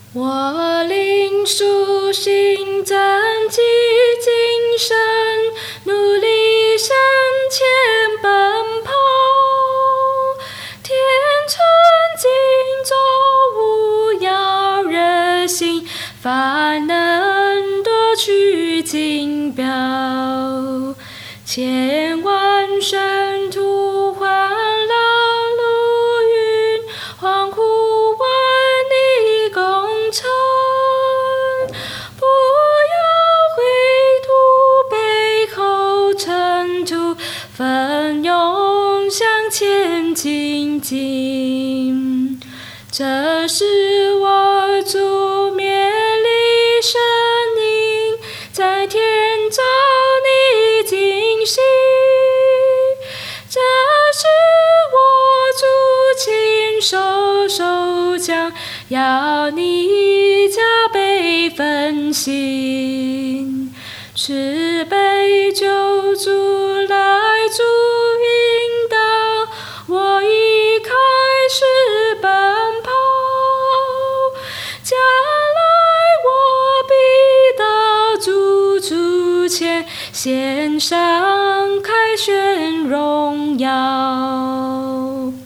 我领属心增肌精神，努力向前奔跑。天春静坐无要热心，凡能夺取锦标。千万圣徒环绕路云，欢呼为你功成。不要回头，背后尘土，奋勇向前进进。这是我主勉励生命，在天造你惊喜。这是我主亲手手讲，要你加倍奋心。慈悲救主来主引导，我已开始奔跑。将来我必到主前，献上凯旋荣耀。